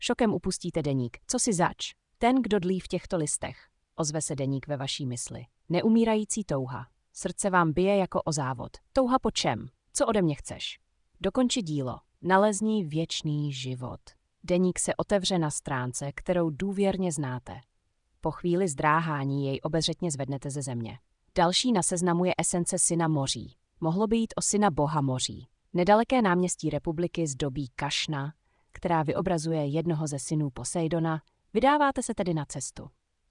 Šokem upustíte deník. Co si zač? Ten, kdo dlí v těchto listech. Ozve se deník ve vaší mysli. Neumírající touha. Srdce vám bije jako o závod. Touha po čem? Co ode mě chceš? Dokonči dílo. Nalezni věčný život. Deník se otevře na stránce, kterou důvěrně znáte. Po chvíli zdráhání jej obezřetně zvednete ze země. Další na seznamu je esence syna moří. Mohlo by jít o syna boha moří. Nedaleké náměstí republiky zdobí kašna, která vyobrazuje jednoho ze synů Poseidona. Vydáváte se tedy na cestu.